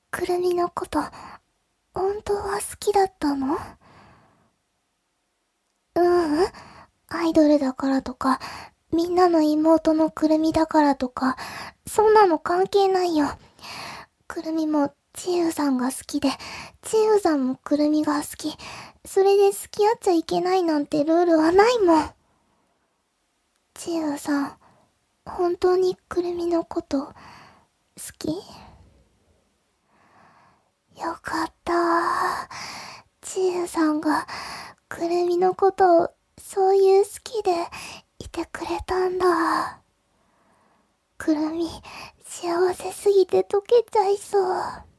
くるみのこと、本当は好きだったの？ううん。アイドルだからとか、みんなの妹のくるみだからとか、そんなの関係ないよ。くるみもちゆさんが好きで、ちゆさんもくるみが好き。それで付き合っちゃいけないなんてルールはないもん。ちゆさん、本当にくるみのこと好き？よかったー。ちゆさんがくるみのことをそういう好きでいてくれたんだ。くるみ、幸せすぎて溶けちゃいそう。